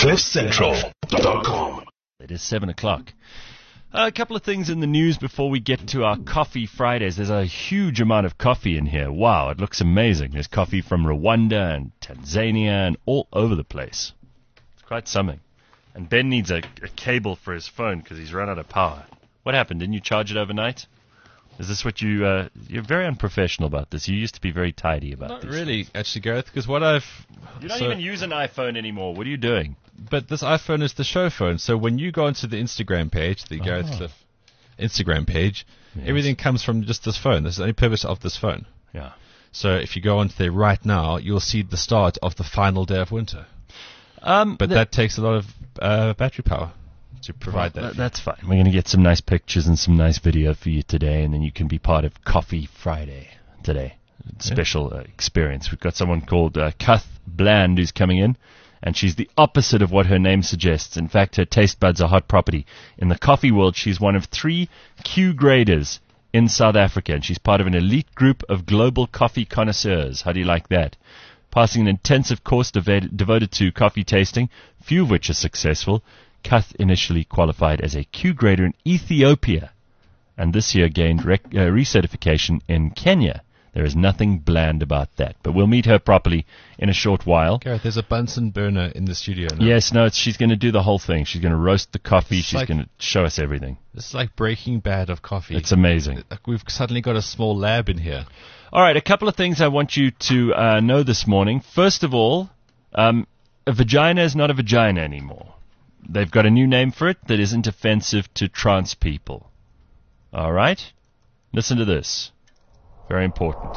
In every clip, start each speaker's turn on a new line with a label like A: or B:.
A: CliffCentral.com.
B: It is 7 o'clock. A couple of things in the news before we get to our Coffee Fridays. There's a huge amount of coffee in here. Wow, it looks amazing. There's coffee from Rwanda and Tanzania and all over the place. It's quite something. And Ben needs a cable for his phone because he's run out of power. What happened? Didn't you charge it overnight? Is this what you're very unprofessional about this. You used to be very tidy about this.
C: Not really, actually, Gareth, because you
B: don't even use an iPhone anymore. What are you doing?
C: But this iPhone is the show phone, so when you go onto the Instagram page, the Gareth Cliff Instagram page, everything comes from just this phone. This is the only purpose of this phone.
B: Yeah.
C: So if you go onto there right now, you'll see the start of the final day of winter. But that takes a lot of battery power to provide that.
B: That's fine. We're going to get some nice pictures and some nice video for you today, and then you can be part of Coffee Friday today. Special experience. We've got someone called Kath Bland who's coming in, and she's the opposite of what her name suggests. In fact, her taste buds are hot property. In the coffee world, she's one of 3 Q graders in South Africa, and she's part of an elite group of global coffee connoisseurs. How do you like that? Passing an intensive course devoted to coffee tasting, few of which are successful. Kath initially qualified as a Q grader in Ethiopia, and this year gained recertification in Kenya. There is nothing bland about that. But we'll meet her properly in a short while.
C: Gareth, there's a Bunsen burner in the studio now.
B: Yes, no, she's going to do the whole thing. She's going to roast the coffee. She's going to show us everything.
C: This is like Breaking Bad of coffee.
B: It's amazing.
C: We've suddenly got a small lab in here.
B: All right, a couple of things I want you to know this morning. First of all, a vagina is not a vagina anymore. They've got a new name for it that isn't offensive to trans people. All right? Listen to this. Very important.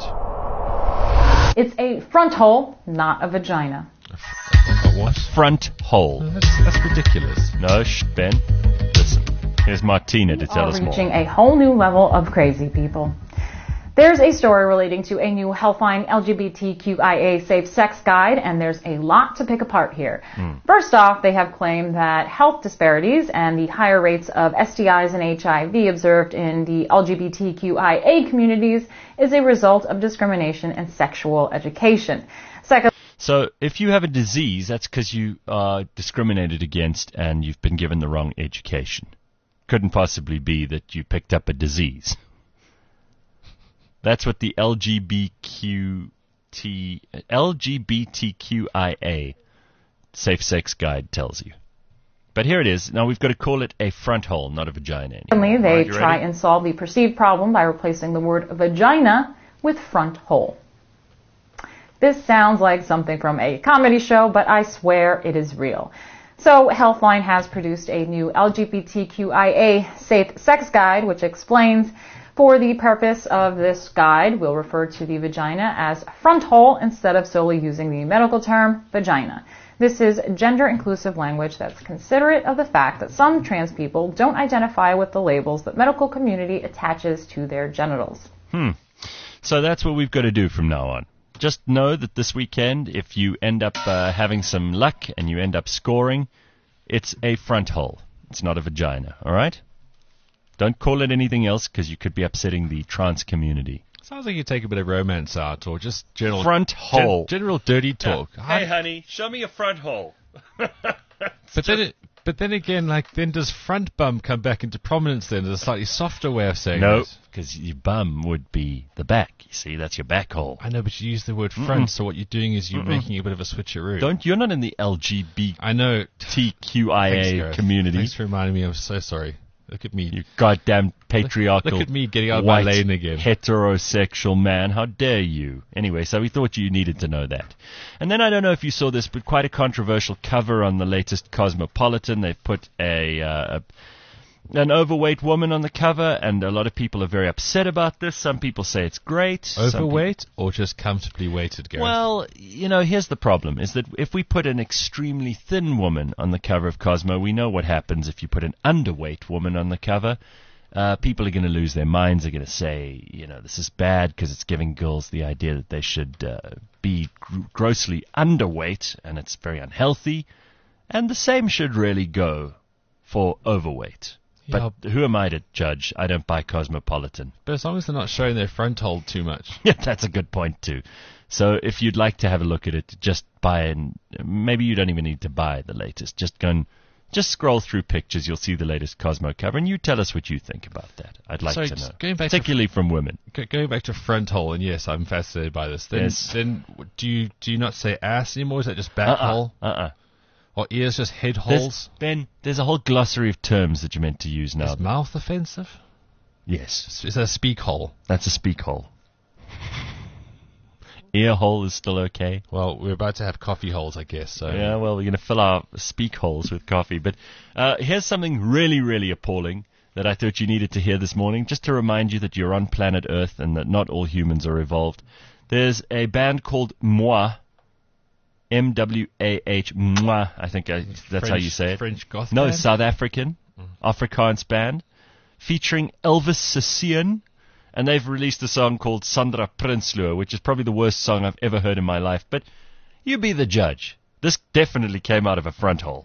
D: It's a front hole, not a vagina.
C: A what?
B: Front hole.
C: No, that's ridiculous.
B: No, Ben. Listen. Here's Martina to tell us more.
D: Reaching a whole new level of crazy, people. There's a story relating to a new Healthline LGBTQIA safe sex guide, and there's a lot to pick apart here. First off, they have claimed that health disparities and the higher rates of STIs and HIV observed in the LGBTQIA communities is a result of discrimination and sexual education. Second,
B: so if you have a disease, that's because you are discriminated against and you've been given the wrong education. Couldn't possibly be that you picked up a disease. That's what the LGBTQIA safe sex guide tells you. But here it is. Now we've got to call it a front hole, not a vagina anymore.
D: They try and solve the perceived problem by replacing the word vagina with front hole. This sounds like something from a comedy show, but I swear it is real. So Healthline has produced a new LGBTQIA safe sex guide, which explains, for the purpose of this guide, we'll refer to the vagina as front hole instead of solely using the medical term vagina. This is gender-inclusive language that's considerate of the fact that some trans people don't identify with the labels that medical community attaches to their genitals.
B: So that's what we've got to do from now on. Just know that this weekend, if you end up having some luck and you end up scoring, it's a front hole. It's not a vagina, all right? Don't call it anything else because you could be upsetting the trans community.
C: Sounds like you take a bit of romance out or just general
B: front hole.
C: General dirty talk.
B: Hey, honey, show me a front hole.
C: But then again, then does front bum come back into prominence then? There's a slightly softer way of saying
B: no,
C: it.
B: because your bum would be the back. You see, that's your back hole.
C: I know, but you use the word front, so what you're doing is you're making a bit of a switcheroo.
B: You're not in the LGBTQIA
C: I know.
B: community.
C: Thanks for reminding me. I'm so sorry. Look at me.
B: You goddamn patriarchal,
C: Look at me getting out of my lane again.
B: Heterosexual man. How dare you? Anyway, so we thought you needed to know that. And then I don't know if you saw this, but quite a controversial cover on the latest Cosmopolitan. They've put an overweight woman on the cover, and a lot of people are very upset about this. Some people say it's great.
C: Overweight or just comfortably weighted, Gareth?
B: Well, here's the problem, is that if we put an extremely thin woman on the cover of Cosmo, we know what happens if you put an underweight woman on the cover. People are going to lose their minds. They're going to say, this is bad because it's giving girls the idea that they should be grossly underweight, and it's very unhealthy. And the same should really go for overweight. But who am I to judge? I don't buy Cosmopolitan.
C: But as long as they're not showing their front hole too much.
B: Yeah, that's a good point too. So if you'd like to have a look at it, just buy and maybe you don't even need to buy the latest. Just go and just scroll through pictures. You'll see the latest Cosmo cover, and you tell us what you think about that. I'd like to know, particularly from women.
C: Going back to front hole, and yes, I'm fascinated by this. Then do you not say ass anymore? Is that just back hole? Or ears just head holes?
B: There's a whole glossary of terms that you're meant to use now.
C: Is mouth offensive?
B: Yes.
C: Is that a speak hole?
B: That's a speak hole. Ear hole is still okay.
C: Well, we're about to have coffee holes, I guess. So.
B: Yeah, well, we're going to fill our speak holes with coffee. But here's something really, really appalling that I thought you needed to hear this morning, just to remind you that you're on planet Earth and that not all humans are evolved. There's a band called Moi, M-W-A-H, Moi, I think that's how you say it.
C: French goth
B: No,
C: band?
B: South African, Afrikaans band, featuring Elvis Sassoon. And they've released a song called Sandra Prinsloo, which is probably the worst song I've ever heard in my life. But you be the judge. This definitely came out of a front hole.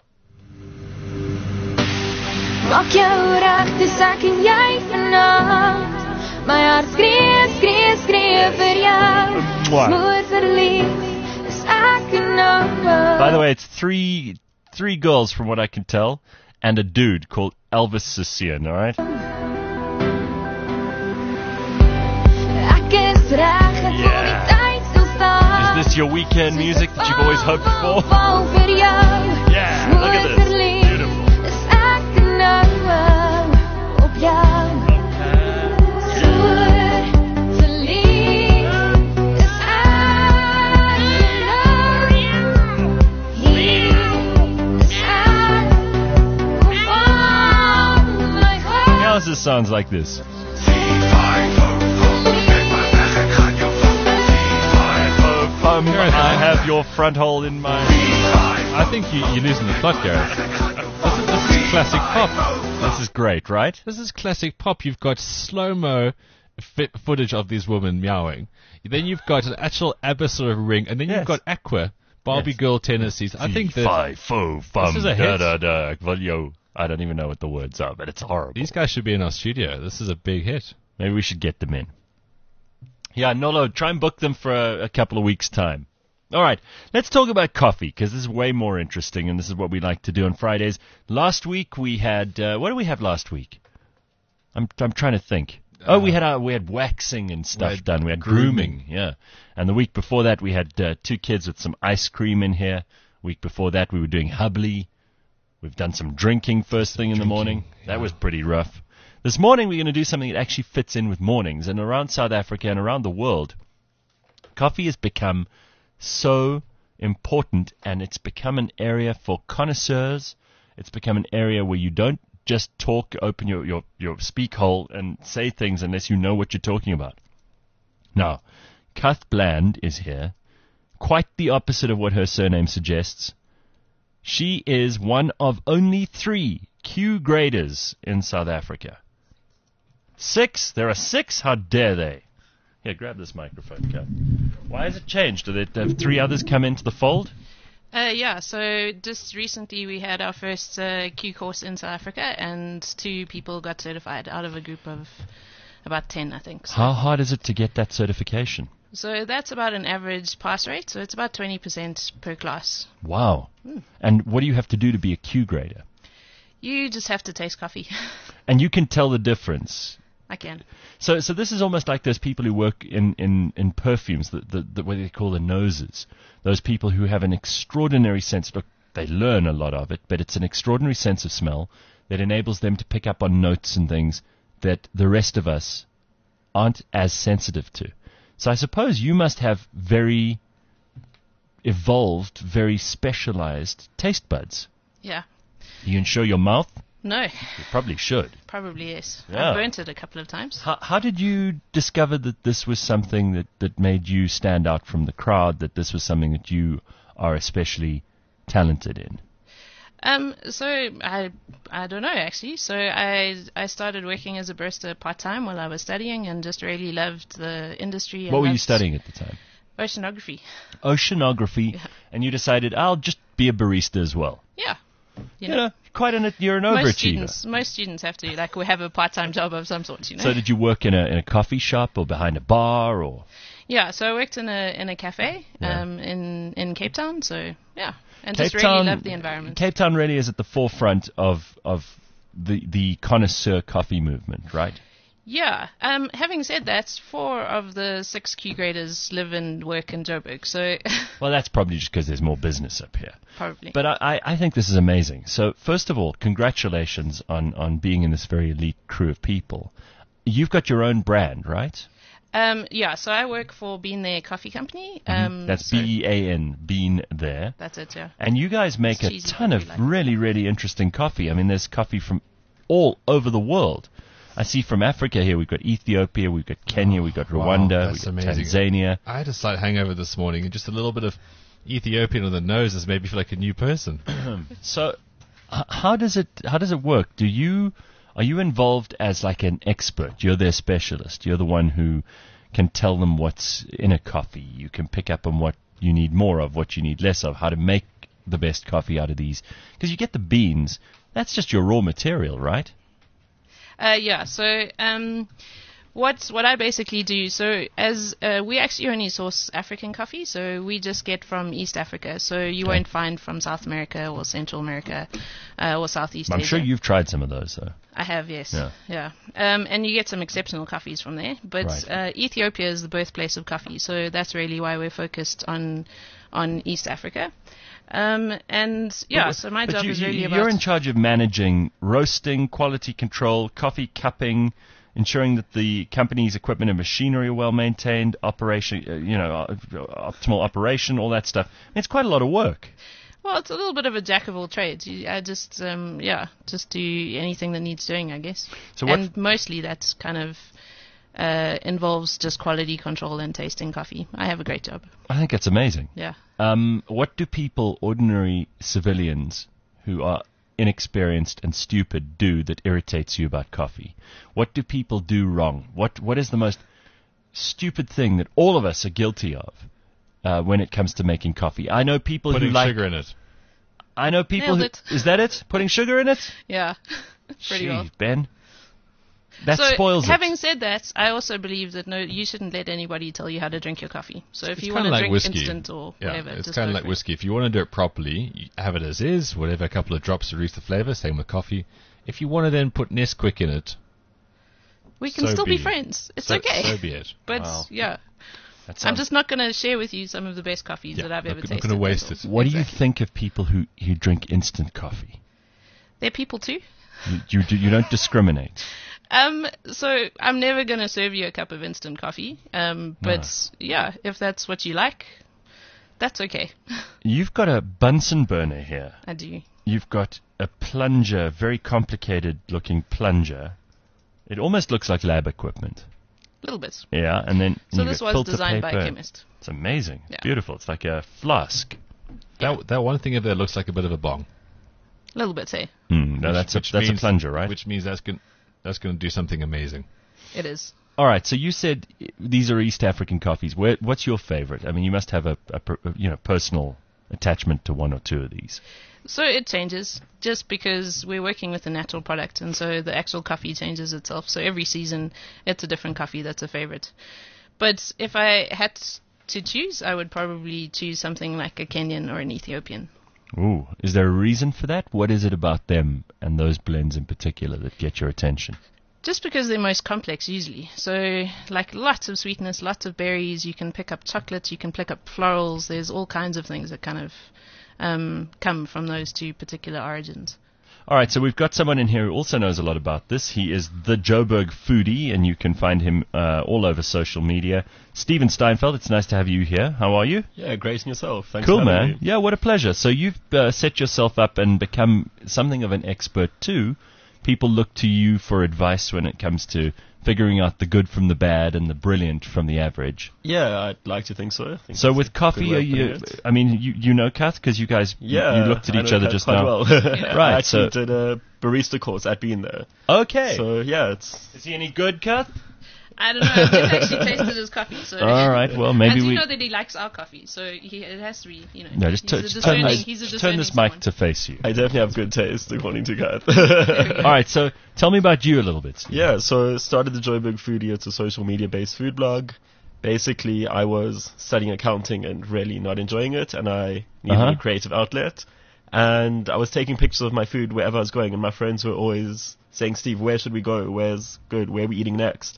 A: Maak jou reg, dis ek en jy vanaand. My hart skree, skree, skree vir jou. Smoor verlief, dis ek en nou.
B: By the way, it's three girls from what I can tell, and a dude called Elvis Sassoon, all right? Yeah. Is this your weekend music that you've always hoped for? Yeah, look at this. Beautiful. How's this sounds like this? I have your front hole in my...
C: I think you're losing the plot, Gareth. This is classic pop.
B: This is great, right?
C: This is classic pop. You've got slow-mo footage of these women meowing. Then you've got an actual ABBA sort of ring. And then you've got Aqua, Barbie Girl tendencies. I think that
B: this is a hit. I don't even know what the words are, but it's horrible.
C: These guys should be in our studio. This is a big hit.
B: Maybe we should get them in. Yeah, Nolo, try and book them for a couple of weeks' time. All right, let's talk about coffee, because this is way more interesting, and this is what we like to do on Fridays. Last week we had... what did we have last week? I'm trying to think. We had waxing and stuff done. We had grooming, yeah. And the week before that we had 2 kids with some ice cream in here. Week before that we were doing hubbly. We've done some drinking first thing in the morning. Yeah. That was pretty rough. This morning we're going to do something that actually fits in with mornings. And around South Africa and around the world, coffee has become so important, and it's become an area for connoisseurs. It's become an area where you don't just talk, open your speak hole and say things unless you know what you're talking about. Now, Kath Bland is here. Quite the opposite of what her surname suggests. She is one of only 3 Q graders in South Africa. 6? There are 6? How dare they? Here, grab this microphone, Kath. Why has it changed? Did have 3 others come into the fold?
E: Yeah, so just recently we had our first Q course in South Africa, and 2 people got certified out of a group of about 10, I think. So.
B: How hard is it to get that certification?
E: So that's about an average pass rate, so it's about 20% per class.
B: Wow. And what do you have to do to be a Q grader?
E: You just have to taste coffee.
B: And you can tell the difference.
E: I can.
B: So this is almost like those people who work in perfumes, the what they call the noses. Those people who have an extraordinary sense. Look, they learn a lot of it, but it's an extraordinary sense of smell that enables them to pick up on notes and things that the rest of us aren't as sensitive to. So I suppose you must have very evolved, very specialized taste buds.
E: Yeah.
B: You can show your mouth?
E: No.
B: You probably should.
E: Probably, yes.
B: Yeah.
E: I've burnt it a couple of times.
B: How did you discover that this was something that made you stand out from the crowd, that this was something that you are especially talented in?
E: So I don't know, actually. So I started working as a barista part-time while I was studying, and just really loved the industry.
B: What were you studying at the time?
E: Oceanography.
B: Oceanography. Yeah. And you decided, I'll just be a barista as well.
E: Yeah.
B: You know, you're an overachiever.
E: Most students have to, we have a part-time job of some sort, you know.
B: So did you work in a coffee shop or behind a bar or?
E: Yeah, so I worked in a cafe
B: Yeah.
E: in Cape Town. So yeah, and
B: Cape
E: just
B: Town,
E: really loved the environment.
B: Cape Town really is at the forefront of the connoisseur coffee movement, right?
E: Yeah. Having said that, 4 of the 6 Q graders live and work in Joburg. So
B: Well, that's probably just because there's more business up here.
E: probably.
B: But I think this is amazing. So first of all, congratulations on being in this very elite crew of people. You've got your own brand, right?
E: Yeah. So I work for Bean There Coffee Company.
B: That's
E: so
B: BEAN, Bean There.
E: That's it. Yeah.
B: And you guys make
E: It's
B: a
E: cheesy,
B: ton
E: but
B: of
E: we like it.
B: really, really interesting coffee. I mean, there's coffee from all over the world. I see from Africa here, we've got Ethiopia, we've got Kenya, we've got
C: Wow,
B: Rwanda,
C: that's
B: we've got
C: amazing.
B: Tanzania.
C: I had a slight hangover this morning, and just a little bit of Ethiopian on the nose has made me feel like a new person.
B: So, how does it work? Are you involved as like an expert? You're their specialist. You're the one who can tell them what's in a coffee. You can pick up on what you need more of, what you need less of, how to make the best coffee out of these. Because you get the beans, that's just your raw material, right?
E: Yeah. So what I basically do, so as we actually only source African coffee, so we just get from East Africa. So you won't find from South America or Central America or Southeast
B: I'm
E: Asia.
B: sure you've tried some of those, though.
E: I have, yes.
B: Yeah.
E: And you get some exceptional coffees from there. But
B: Right.
E: Ethiopia is the birthplace of coffee, so that's really why we're focused on East Africa. And yeah, so my job is really about...
B: You're in charge of managing roasting, quality control, coffee cupping, ensuring that the company's equipment and machinery are well maintained, optimal operation, all that stuff. It's quite a lot of work.
E: Well, it's a little bit of a jack of all trades. I just do anything that needs doing, I guess.
B: So what-
E: and mostly that's kind of involves just quality control and tasting coffee. I have a great job.
B: I think that's amazing.
E: Yeah.
B: What do people, ordinary civilians who are inexperienced and stupid, do that irritates you about coffee? What do people do wrong? What is the most stupid thing that all of us are guilty of when it comes to making coffee? I know people
C: Putting
B: who like
C: sugar in it.
B: I know people
E: Nailed
B: who
E: it.
B: is that it? Putting sugar in it?
E: Yeah. Pretty well.
B: Jeez, Ben. That
E: So,
B: spoils
E: having
B: it.
E: said that, I also believe that you shouldn't let anybody tell you how to drink your coffee. So if
C: It's
E: you want
C: kinda
E: to
C: like
E: drink
C: whiskey.
E: instant or
C: Yeah,
E: whatever,
C: it's
E: just
C: kind
E: go
C: of like
E: for it.
C: whiskey. If you want to do it properly, you have it as is, whatever, a couple of drops to reduce the flavor. Same with coffee. If you want to then put Nesquik in it,
E: We can
C: so
E: still
C: be
E: be
C: it.
E: friends. It's
C: so,
E: okay.
C: so be it.
E: But
B: Wow.
E: yeah,
B: That
E: I'm
B: sounds-
E: just not going to share with you some of the best coffees
C: Yeah,
E: that I've
C: not
E: ever
C: g-
E: tasted.
C: not gonna waste
E: that's
C: it.
E: all.
B: What do you
E: Exactly.
B: think of people who drink instant coffee?
E: They're people too.
B: You don't discriminate.
E: So I'm never going to serve you a cup of instant coffee. But yeah, if that's what you like, that's okay.
B: You've got a Bunsen burner here.
E: I do.
B: You've got a plunger, very complicated looking plunger. It almost looks like lab equipment.
E: A little bit.
B: Yeah, and then
E: So
B: you've
E: this
B: got
E: was
B: filter
E: designed by
B: paper.
E: a chemist.
B: It's amazing.
E: Yeah.
B: Beautiful. It's like a flask.
C: That one thing there looks like a bit of a bong.
E: A little bit, say.
B: No, that's a plunger, right?
C: Which means that's going to do something amazing.
E: It is.
B: All right. So you said these are East African coffees. What's your favorite? I mean, you must have a personal attachment to one or two of these.
E: So it changes just because we're working with a natural product, and so the actual coffee changes itself. So every season, it's a different coffee that's a favorite. But if I had to choose, I would probably choose something like a Kenyan or an Ethiopian.
B: Ooh, is there a reason for that? What is it about them and those blends in particular that get your attention?
E: Just because they're most complex usually. So like lots of sweetness, lots of berries, you can pick up chocolate, you can pick up florals, there's all kinds of things that kind of come from those two particular origins.
B: All right, so we've got someone in here who also knows a lot about this. He is the Joburg foodie, and you can find him all over social media. Steven Steinfeld, it's nice to have you here. How are you?
F: Yeah, great, and yourself. Thanks
B: Cool,
F: for having
B: man.
F: me.
B: Yeah, what a pleasure. So you've set yourself up and become something of an expert too. People look to you for advice when it comes to figuring out the good from the bad and the brilliant from the average.
F: Yeah, I'd like to think so. I think
B: So
F: that's
B: with
F: a
B: coffee,
F: good
B: are
F: way of putting
B: you?
F: it.
B: I mean, you know Kath because you guys you looked at
F: I
B: each
F: know
B: other
F: Kat
B: just
F: quite
B: now.
F: well.
B: Right,
F: I actually
B: so-
F: did a barista course at Bean There.
B: Okay.
F: So yeah, it's
B: Is he any good, Kath?
E: I don't know, I've never actually tasted his coffee. So
B: All right, well, maybe
E: I do
B: we-
E: know that he likes our coffee, so it has to be,
B: No, just
E: he's a discerning
B: turn this mic
E: someone.
B: to face you.
F: I definitely have good taste according to Kat.
B: All right, so tell me about you a little bit. Steve.
F: Yeah, so started the Joburg Foodie. It's a social media based food blog. basically I was studying accounting and really not enjoying it, and I needed a creative outlet. And I was taking pictures of my food wherever I was going, and my friends were always saying, Steve, where should we go? Where's good? Where are we eating next?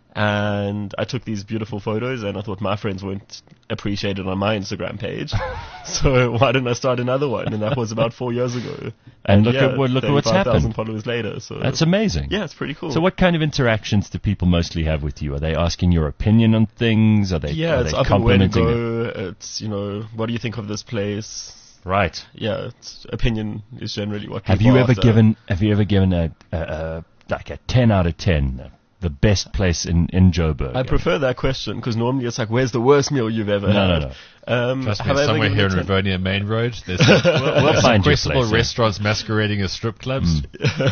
F: And I took these beautiful photos, and I thought my friends wouldn't appreciate it on my Instagram page. So why didn't I start another one? And that was about 4 years ago.
B: And look at what's happened.
F: 35,000 followers later. So
B: that's amazing.
F: Yeah, it's pretty cool.
B: So what kind of interactions do people mostly have with you? Are they asking your opinion on things? Are they
F: it's up and where to go. It's, what do you think of this place?
B: Right.
F: Yeah, opinion is generally what
B: Have
F: people
B: you ever
F: after.
B: Have you ever given a 10 out of 10? The best place in Joburg.
F: I prefer that question because normally it's like, where's the worst meal you've ever had?
C: No. Trust me, somewhere here in Rivonia Main Road, there's
B: we'll find
C: questionable restaurants masquerading as strip clubs.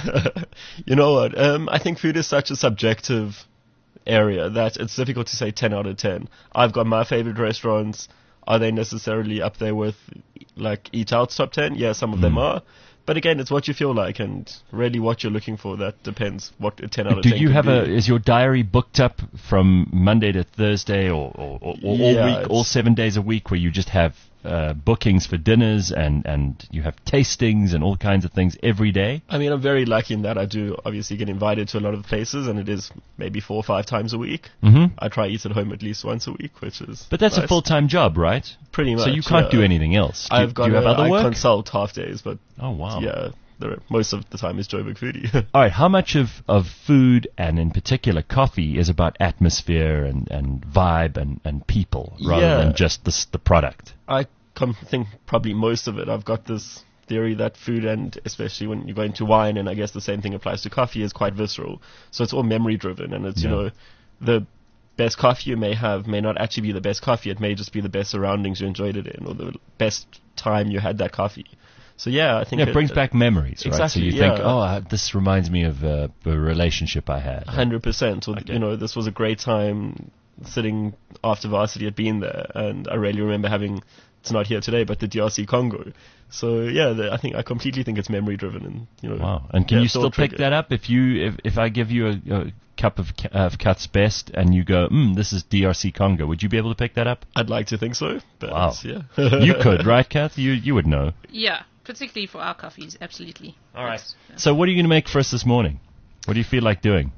F: You know what? I think food is such a subjective area that it's difficult to say 10 out of 10. I've got my favorite restaurants. Are they necessarily up there with like Eat Out's top 10? Yeah, some of them are. But again, it's what you feel like and really what you're looking for. That depends what a 10 out of 10
B: Do you have is your diary booked up from Monday to Thursday or all week, all 7 days a week where you just have bookings for dinners and you have tastings and all kinds of things every day?
F: I mean, I'm very lucky in that I do obviously get invited to a lot of places, and it is maybe 4 or 5 times a week.
B: Mm-hmm.
F: I try to eat at home at least once a week, which is
B: But that's
F: nice.
B: a full-time job, right?
F: Pretty much.
B: So you can't do anything else. Do you have other work?
F: I consult half days, but
B: oh wow.
F: Yeah, most of the time is Joburg Foodie.
B: All right, how much of food, and in particular coffee, is about atmosphere and vibe and people rather than just the product?
F: I think probably most of it. I've got this theory that food, and especially when you go into wine, and I guess the same thing applies to coffee, is quite visceral. So it's all memory driven, and it's, the best coffee you may have may not actually be the best coffee. It may just be the best surroundings you enjoyed it in, or the best time you had that coffee. So yeah, I think
B: it brings back memories, right?
F: Exactly,
B: so you think, this reminds me of a relationship I had.
F: 100%. Or, this was a great time sitting after varsity at being there, and I really remember having, it's not here today, but the DRC Congo. So yeah, I completely think it's memory driven, and
B: Wow! And can you still pick that up if I give you a cup of Kat's Best and you go, this is DRC Congo? Would you be able to pick that up?
F: I'd like to think so. But
B: wow!
F: Yeah,
B: you could, right, Kath? You would know.
E: Yeah, particularly for our coffees, absolutely.
B: All right. Yeah. So what are you going to make for us this morning? What do you feel like doing?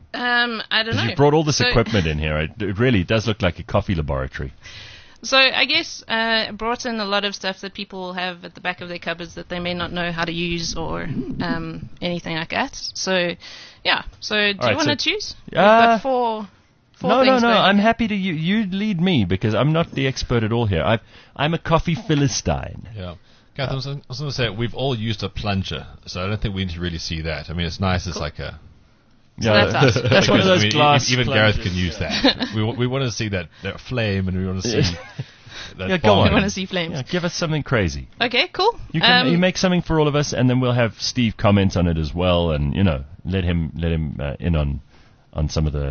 E: I don't know.
B: You brought all this equipment in here. It really does look like a coffee laboratory.
E: So I guess brought in a lot of stuff that people have at the back of their cupboards that they may not know how to use or anything like that. So, yeah. So do you want to choose? We've got four
B: No.
E: going.
B: I'm happy to you lead me because I'm not the expert at all here. I'm a coffee Philistine.
C: Yeah. Kath, I was going to say, we've all used a plunger, so I don't think we need to really see that. I mean, it's nice. It's like a...
E: So that's us.
B: That's one of those glass
C: even
B: plungers.
C: Gareth can use that. we want to see that flame, and we want to see that
B: go on.
E: We want to see flames.
B: Yeah, give us something crazy.
E: Okay, cool.
B: You make something for all of us, and then we'll have Steve comment on it as well, and let him in on some of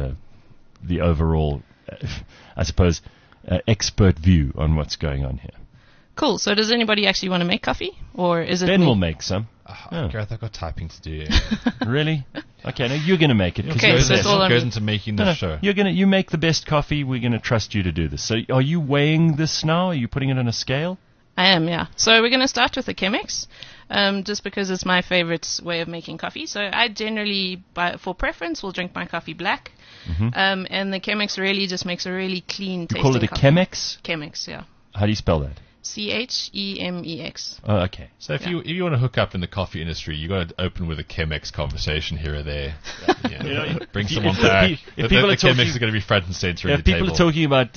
B: the overall, I suppose, expert view on what's going on here.
E: Cool. So does anybody actually want to make coffee, or is it
B: Ben
E: me?
B: will make some.
C: Gareth, I've got typing to do.
B: Really? Okay, now you're going to make it.
E: Okay, so it's all
C: goes into making the show.
B: You make the best coffee. We're going to trust you to do this. So are you weighing this now? Are you putting it on a scale?
E: I am, yeah. So we're going to start with the Chemex, just because it's my favorite way of making coffee. So I generally, for preference, will drink my coffee black.
B: Mm-hmm.
E: And the Chemex really just makes a really clean tasting
B: coffee. You call it a Chemex?
E: Chemex, yeah.
B: How do you spell that?
E: Chemex.
B: Oh, okay.
C: So if you want to hook up in the coffee industry, you got to open with a Chemex conversation here or there. Bring someone back. If people are talking, Chemex is going to be front and center.
B: If people are talking about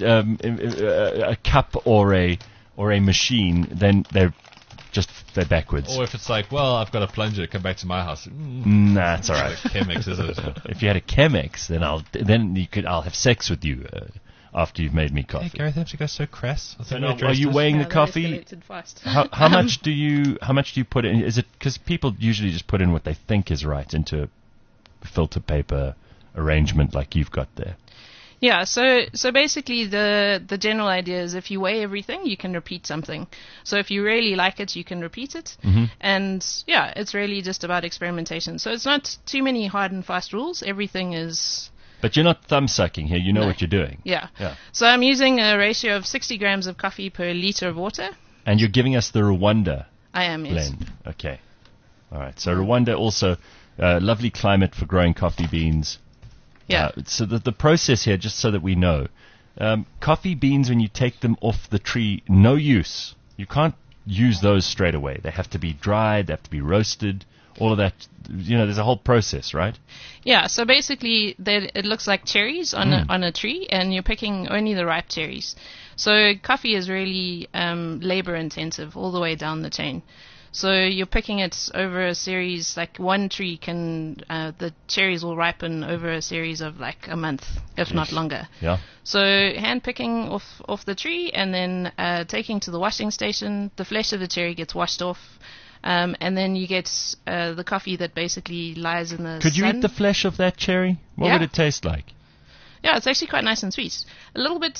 B: a cup or a machine, then they're backwards.
C: Or if it's like, well, I've got a plunger, come back to my house.
B: Nah, it's all right.
C: Chemex, is it?
B: If you had a Chemex, then I'll have sex with you. After you've made me coffee.
C: Hey, Gareth, you guys so crass.
B: Are you weighing the coffee? How much do you put in? Is it because people usually just put in what they think is right into a filter paper arrangement like you've got there?
E: Yeah, so basically the general idea is if you weigh everything, you can repeat something. So if you really like it, you can repeat it.
B: Mm-hmm.
E: And yeah, it's really just about experimentation. So it's not too many hard and fast rules. Everything is
B: But you're not thumb sucking here. You know
E: No.
B: what you're doing.
E: Yeah.
B: Yeah.
E: So I'm using a ratio of 60 grams of coffee per liter of water.
B: And you're giving us the Rwanda
E: I am, yes.
B: blend. Okay. All right. So Rwanda also, lovely climate for growing coffee beans.
E: Yeah.
B: So the process here, just so that we know, coffee beans, when you take them off the tree, no use. You can't use those straight away. They have to be dried, they have to be roasted, all of that. There's a whole process, right?
E: Yeah, so basically it looks like cherries on a tree, and you're picking only the ripe cherries. So coffee is really labor intensive all the way down the chain. So you're picking it over a series, like one tree the cherries will ripen over a series of like a month, if not longer.
B: Yeah.
E: So hand picking off the tree, and then taking to the washing station. The flesh of the cherry gets washed off, and then you get the coffee that basically lies in the
B: Could you
E: sun.
B: eat the flesh of that cherry? What
E: Yeah.
B: would it taste like?
E: Yeah, it's actually quite nice and sweet. A little bit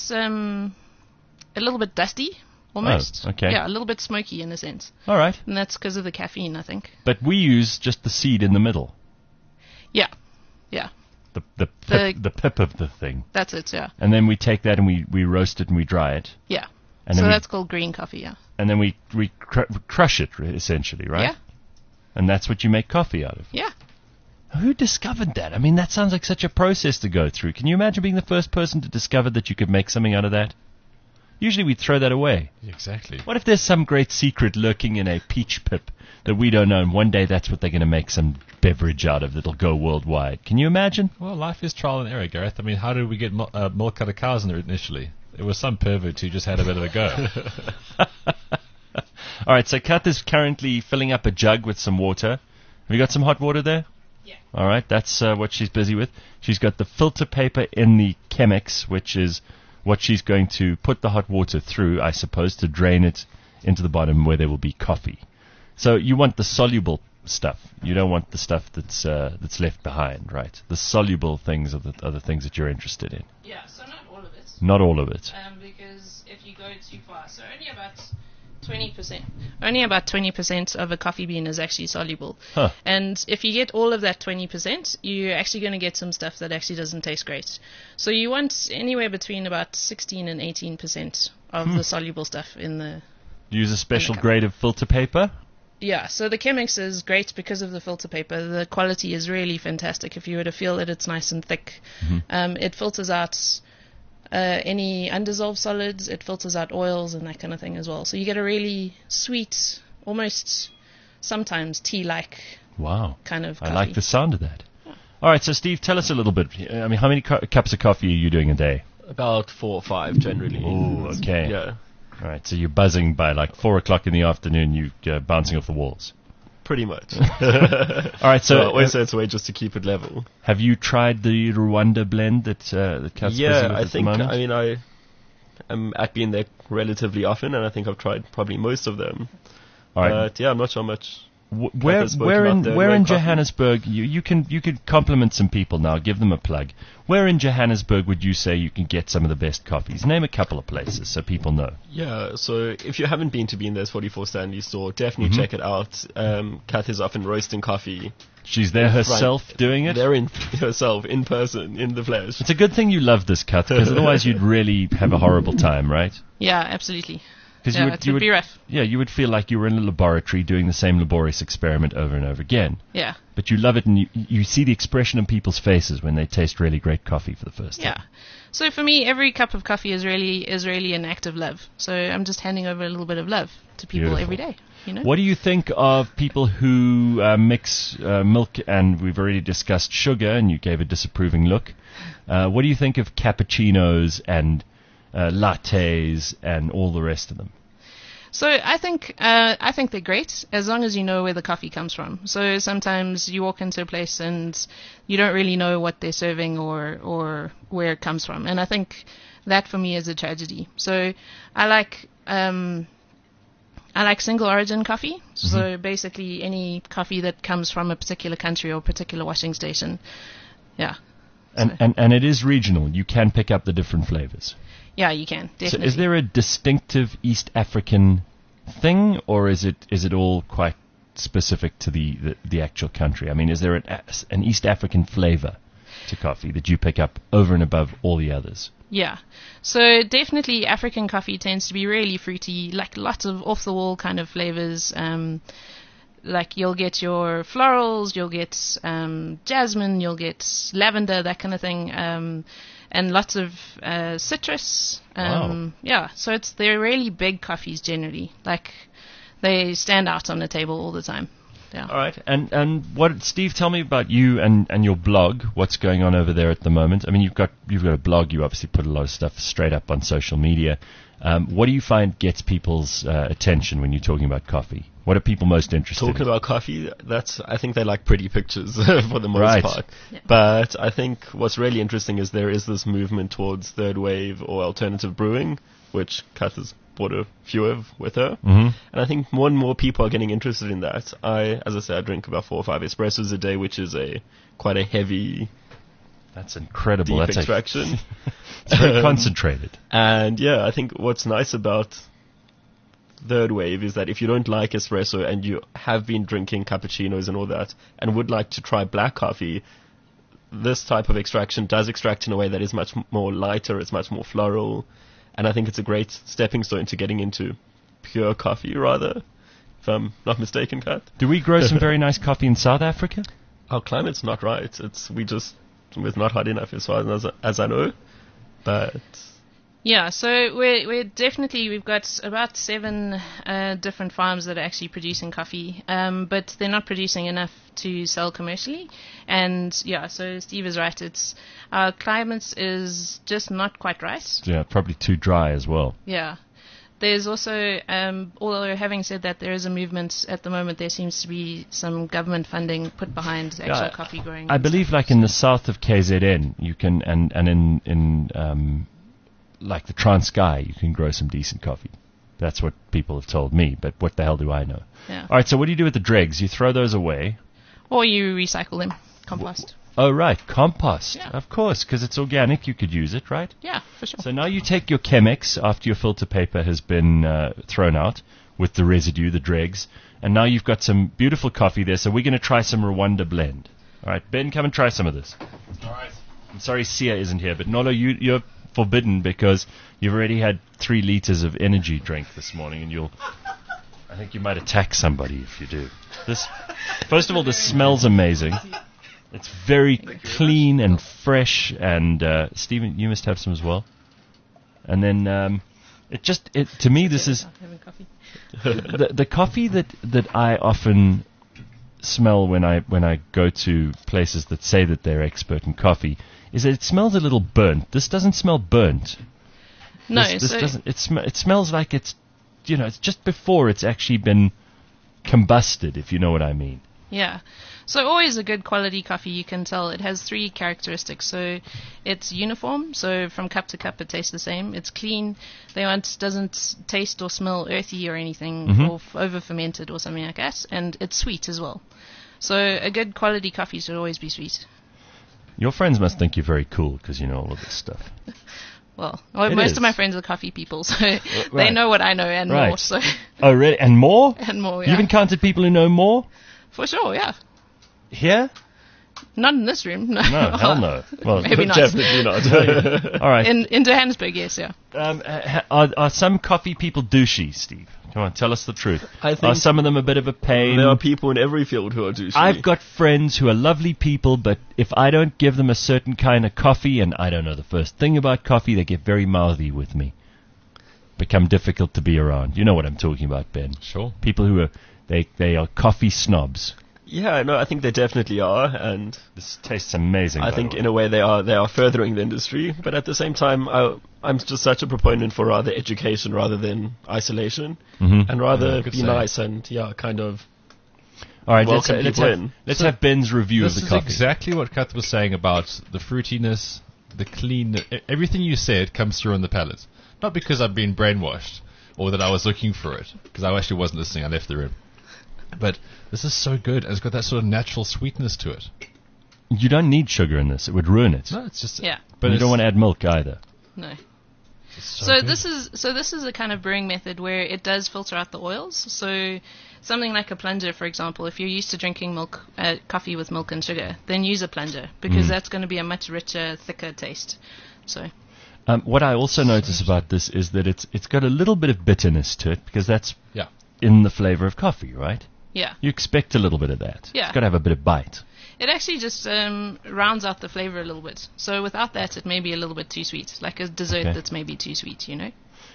E: dusty, almost.
B: Oh, okay.
E: Yeah, a little bit smoky in a sense,
B: All right.
E: and that's because of the caffeine, I think.
B: But we use just the seed in the middle,
E: Yeah, yeah,
B: the pip of the thing.
E: that's it. Yeah,
B: And then we take that and we roast it and we dry it.
E: yeah.
B: And
E: So
B: then
E: that's called green coffee. Yeah.
B: and then we crush it, essentially, right?
E: Yeah.
B: And that's what you make coffee out of.
E: Yeah.
B: Who discovered that? I mean, that sounds like such a process to go through. Can you imagine being the first person to discover that you could make something out of that? Usually we'd throw that away.
C: Exactly.
B: What if there's some great secret lurking in a peach pip that we don't know, and one day that's what they're going to make some beverage out of that'll go worldwide? Can you imagine?
C: Well, life is trial and error, Gareth. I mean, how did we get milk out of cows initially? It was some pervert who just had a bit of a go.
B: All right, so Kath is currently filling up a jug with some water. Have you got some hot water there?
E: Yeah.
B: All right, that's what she's busy with. She's got the filter paper in the Chemex, which is what she's going to put the hot water through, I suppose, to drain it into the bottom where there will be coffee. So you want the soluble stuff. You don't want the stuff that's left behind, right? The soluble things are the things that you're interested in.
E: Yeah. So not all of it.
B: Not all of it.
E: Because if you go too far, so only about 20% of a coffee bean is actually soluble.
B: Huh.
E: And if you get all of that 20%, you're actually going to get some stuff that actually doesn't taste great. So you want anywhere between about 16 and 18% of the soluble stuff in the...
B: Use a special
E: cup.
B: grade of filter paper.
E: Yeah, so the Chemex is great because of the filter paper. The quality is really fantastic. If you were to feel it, it's nice and thick. It filters out any undissolved solids. It filters out oils and that kind of thing as well. So you get a really sweet, almost sometimes tea-like
B: Wow.
E: kind of coffee.
B: I like the sound of that. All right, so Steve, tell us a little bit. I mean, how many cups of coffee are you doing a day?
F: About 4 or 5 generally.
B: Oh, okay.
F: Yeah,
B: All right, so you're buzzing by like 4 o'clock in the afternoon. You're bouncing off the walls.
F: pretty much.
B: All right, so
F: always it's a way just to keep it level.
B: have you tried the Rwanda blend that Kat's busy with
F: I
B: at
F: think.
B: the moment?
F: I mean, I'm at being there relatively often, and I think I've tried probably most of them.
B: All right.
F: But yeah, I'm not sure much.
B: Where
F: Kath has spoken about the
B: where
F: red
B: in
F: coffee.
B: Johannesburg you could compliment some people now, give them a plug. Where in Johannesburg would you say you can get some of the best coffees? Name a couple of places so people know.
F: Yeah, so if you haven't been to Bean There's 44 Stanley store, definitely check it out. Kath is often roasting coffee.
B: She's there herself doing it.
F: There in herself, in person, in the flesh.
B: It's a good thing you love this, Kath, because otherwise you'd really have a horrible time, right?
E: Yeah, absolutely.
B: Because
E: Yeah, it would be rough.
B: Yeah, you would feel like you were in a laboratory doing the same laborious experiment over and over again.
E: Yeah.
B: But you love it, and you see the expression on people's faces when they taste really great coffee for the first time.
E: Yeah. So for me, every cup of coffee is really an act of love. So I'm just handing over a little bit of love to people
B: Beautiful.
E: every day. You know?
B: What do you think of people who mix milk, and we've already discussed sugar, and you gave a disapproving look. What do you think of cappuccinos and lattes and all the rest of them?
E: So I think they're great as long as you know where the coffee comes from. So sometimes you walk into a place and you don't really know what they're serving or where it comes from, and I think that for me is a tragedy. So I like single origin coffee. So basically any coffee that comes from a particular country or particular washing station. Yeah.
B: And it is regional. You can pick up the different flavors.
E: Yeah, you can, definitely.
B: So is there a distinctive East African thing, or is it all quite specific to the actual country? I mean, is there an East African flavor? to coffee that you pick up over and above all the others?
E: Yeah. So definitely African coffee tends to be really fruity, like lots of off-the-wall kind of flavors. Like you'll get your florals, you'll get jasmine, you'll get lavender, that kind of thing, and lots of citrus.
B: Wow.
E: Yeah, so they're really big coffees generally. Like they stand out on the table all the time. Yeah.
B: All right. And what, Steve, tell me about you and your blog. What's going on over there at the moment? I mean, you've got a blog. You obviously put a lot of stuff straight up on social media. What do you find gets people's attention when you're talking about coffee? What are people most interested in?
F: Talking about coffee, I think they like pretty pictures for the most part.
E: Yeah.
F: But I think what's really interesting is there is this movement towards third wave or alternative brewing, which Kath has brought a few of with her.
B: Mm-hmm.
F: And I think more and more people are getting interested in that. As I said, I drink about 4 or 5 espressos a day, which is quite a heavy,
B: That's incredible.
F: deep
B: That's
F: extraction.
B: It's very concentrated.
F: And yeah, I think what's nice about third wave is that if you don't like espresso and you have been drinking cappuccinos and all that and would like to try black coffee, this type of extraction does extract in a way that is much more lighter, it's much more floral, and I think it's a great stepping stone to getting into pure coffee, rather, if I'm not mistaken, Kat.
B: Do we grow some very nice coffee in South Africa?
F: Our climate's not right. It's not hot enough as far as I know, but
E: Yeah, so we've got about 7 different farms that are actually producing coffee, but they're not producing enough to sell commercially. And yeah, so Steve is right. Our climate is just not quite right.
B: Yeah, probably too dry as well.
E: Yeah. There's also, although having said that, there is a movement at the moment. There seems to be some government funding put behind actual coffee growing.
B: I believe, like in the south of KZN, you can, and in like the Transkei, you can grow some decent coffee. That's what people have told me, but what the hell do I know?
E: Yeah.
B: All right, so what do you do with the dregs? You throw those away?
E: Or you recycle them, compost.
B: Oh, right, compost.
E: Yeah.
B: Of course, because it's organic, you could use it, right?
E: Yeah, for sure.
B: So now you take your Chemex after your filter paper has been thrown out with the residue, the dregs, and now you've got some beautiful coffee there, so we're going to try some Rwanda blend. All right, Ben, come and try some of this.
C: All right.
B: I'm sorry Sia isn't here, but Nolo, you're forbidden because you've already had 3 liters of energy drink this morning, and I think you might attack somebody if you do. First of all, this smells amazing. It's very clean and fresh, and Stephen, you must have some as well. And then to me, this is the coffee that I often smell when I go to places that say that they're expert in coffee. Is that it smells a little burnt. This doesn't smell burnt.
E: No,
B: this doesn't. It smells like it's just before it's actually been combusted, if you know what I mean.
E: Yeah. So always a good quality coffee, you can tell. It has 3 characteristics. So it's uniform. So from cup to cup, it tastes the same. It's clean. Doesn't taste or smell earthy or anything, or over fermented or something like that. And it's sweet as well. So a good quality coffee should always be sweet.
B: Your friends must think you're very cool because you know all of this stuff.
E: Well, most of my friends are coffee people, so they know what I know and more. So.
B: Oh, really? And more?
E: And more, yeah.
B: You've encountered people who know more?
E: For sure, yeah.
B: Here?
E: Not in this room, no.
B: No, hell no. Well,
E: maybe not.
F: Definitely not.
B: All right.
E: In Johannesburg, yes, yeah.
B: Are some coffee people douchey, Steve? Come on, tell us the truth. Are some of them a bit of a pain?
F: There are people in every field who are douchey.
B: I've got friends who are lovely people, but if I don't give them a certain kind of coffee, and I don't know the first thing about coffee, they get very mouthy with me. Become difficult to be around. You know what I'm talking about, Ben.
C: Sure.
B: People who they are coffee snobs.
F: Yeah, no, I think they definitely are, and
B: this tastes amazing.
F: I think in a way they are furthering the industry, but at the same time, I'm just such a proponent for rather education rather than isolation, and rather be nice and kind of.
B: All right, let's have Ben's review of the coffee.
C: This is exactly what Kath was saying about the fruitiness, the clean, everything you said comes through on the palate. Not because I've been brainwashed or that I was looking for it, because I actually wasn't listening. I left the room. But this is so good, and it's got that sort of natural sweetness to it.
B: You don't need sugar in this; it would ruin it.
C: No, it's just
E: yeah.
B: But you don't want to add milk either.
E: No. So this is a kind of brewing method where it does filter out the oils. So something like a plunger, for example, if you're used to drinking coffee with milk and sugar, then use a plunger because that's going to be a much richer, thicker taste. So.
B: What I also notice about this is that it's got a little bit of bitterness to it because that's
C: Yeah.
B: in the flavor of coffee, right?
E: Yeah.
B: You expect a little bit of that.
E: Yeah.
B: It's got to have a bit of bite.
E: It actually just rounds out the flavor a little bit. So without that, it may be a little bit too sweet, like a dessert that's maybe too sweet, you know?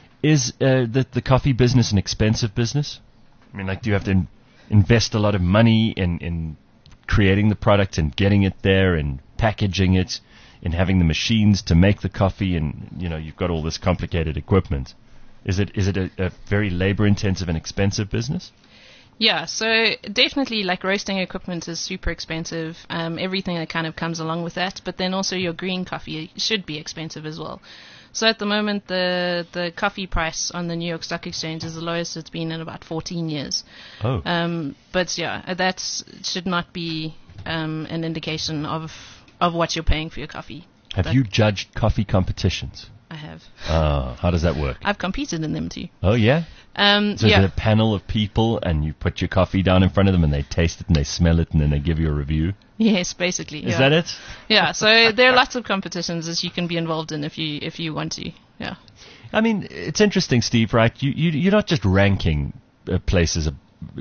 B: Is the coffee business an expensive business? I mean, like, do you have to invest a lot of money in creating the product and getting it there and packaging it, in having the machines to make the coffee, and you've got all this complicated equipment? Is it a very labor-intensive and expensive business?
E: Yeah, so definitely like roasting equipment is super expensive, everything that kind of comes along with that, but then also your green coffee should be expensive as well. So at the moment, the coffee price on the New York Stock Exchange is the lowest it's been in about 14 years.
B: Oh.
E: But yeah, that should not be an indication of what you're paying for your coffee.
B: Have you judged coffee competitions?
E: I have.
B: How does that work?
E: I've competed in them too.
B: Oh, yeah? So is
E: yeah.
B: it a panel of people, and you put your coffee down in front of them, and they taste it, and they smell it, and then they give you a review?
E: Yes, basically.
B: Is that it?
E: Yeah, so there are lots of competitions that you can be involved in if you want to. Yeah.
B: I mean, it's interesting, Steve, right? You're not just ranking places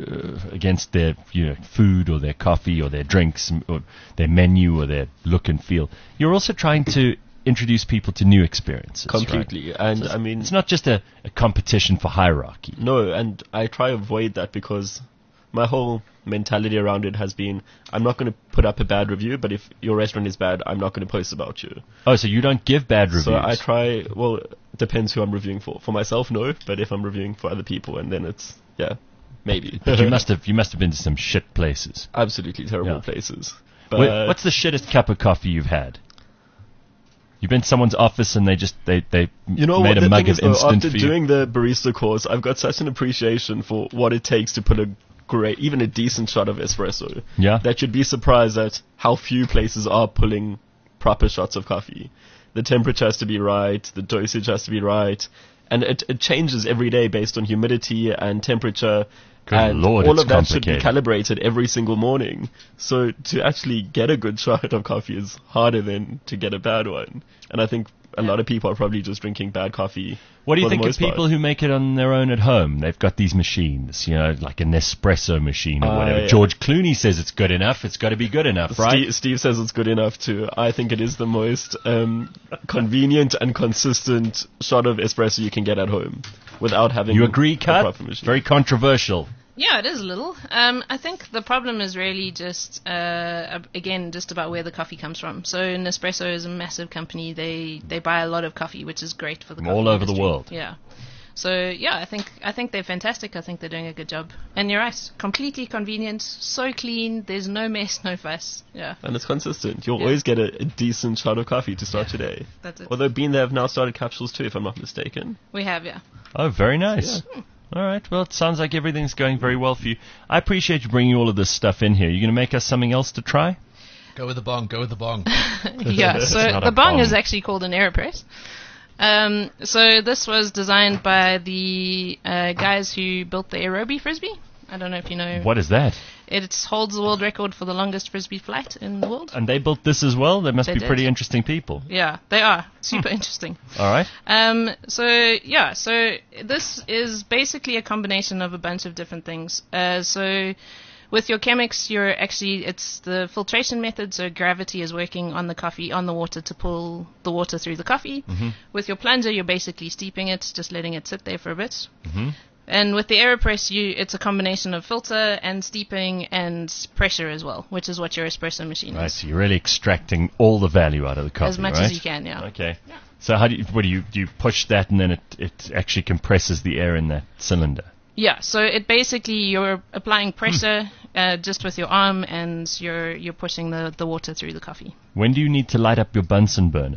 B: against their food or their coffee or their drinks or their menu or their look and feel. You're also trying to introduce people to new experiences.
F: Completely.
B: Right?
F: And
B: so
F: I mean,
B: it's not just a competition for hierarchy.
F: No, and I try to avoid that because my whole mentality around it has been, I'm not going to put up a bad review, but if your restaurant is bad, I'm not going to post about you.
B: Oh, so you don't give bad reviews?
F: So I try, well, it depends who I'm reviewing for. For myself, no, but if I'm reviewing for other people, and then it's, maybe.
B: But you must have been to some shit places.
F: Absolutely terrible places. But
B: what's the shittest cup of coffee you've had? You've been to someone's office and they made a mug of instant
F: after
B: for you.
F: doing the barista course, I've got such an appreciation for what it takes to put even a decent shot of espresso.
B: Yeah.
F: That you'd be surprised at how few places are pulling proper shots of coffee. The temperature has to be right, the dosage has to be right, and it changes every day based on humidity and temperature. And
B: Lord,
F: all
B: it's
F: of that should be
B: complicated.
F: calibrated every single morning. So to actually get a good shot of coffee is harder than to get a bad one. And I think a lot of people are probably just drinking bad coffee.
B: What do you
F: for the
B: think of
F: most part.
B: people who make it on their own at home? They've got these machines, like a Nespresso machine or whatever.
F: Yeah.
B: George Clooney says it's good enough. It's got to be good enough, right?
F: Steve says it's good enough too. I think it is the most convenient and consistent shot of espresso you can get at home without having
B: You agree,
F: a
B: Kat?
F: proper machine.
B: Very controversial.
E: Yeah, it is a little. I think the problem is really just, again, just about where the coffee comes from. So Nespresso is a massive company. They buy a lot of coffee, which is great for the coffee
B: all over the
E: industry.
B: world.
E: Yeah. So yeah, I think they're fantastic. I think they're doing a good job. And you're right, completely convenient, so clean. There's no mess, no fuss. Yeah.
F: And it's consistent. You'll always get a decent shot of coffee to start your day.
E: That's it.
F: Although Bean, they have now started capsules too, if I'm not mistaken.
E: We have, yeah.
B: Oh, very nice.
F: Yeah.
B: All right. Well, it sounds like everything's going very well for you. I appreciate you bringing all of this stuff in here. You going to make us something else to try?
C: Go with the bong. Go with the bong.
E: Yeah, so
B: not
E: the
B: a
E: bong
B: bong.
E: is actually called an AeroPress. So this was designed by the guys who built the Aerobi Frisbee. I don't know if you know.
B: What is that?
E: It holds the world record for the longest Frisbee flight in the world.
B: And they built this as well? They must
E: They
B: be
E: did.
B: pretty interesting people.
E: Yeah, they are. Super interesting.
B: All right.
E: So this is basically a combination of a bunch of different things. So with your Chemex, it's the filtration method, so gravity is working on the coffee, on the water to pull the water through the coffee.
B: Mm-hmm.
E: With your plunger, you're basically steeping it, just letting it sit there for a bit.
B: Mm-hmm.
E: And with the AeroPress, it's a combination of filter and steeping and pressure as well, which is what your espresso machine
B: Right,
E: is.
B: so you're really extracting all the value out of the coffee,
E: As much
B: right?
E: as you can, yeah.
B: Okay. So how do you push that and then it actually compresses the air in that cylinder?
E: Yeah, so it basically, you're applying pressure just with your arm, and you're pushing the water through the coffee.
B: When do you need to light up your Bunsen burner?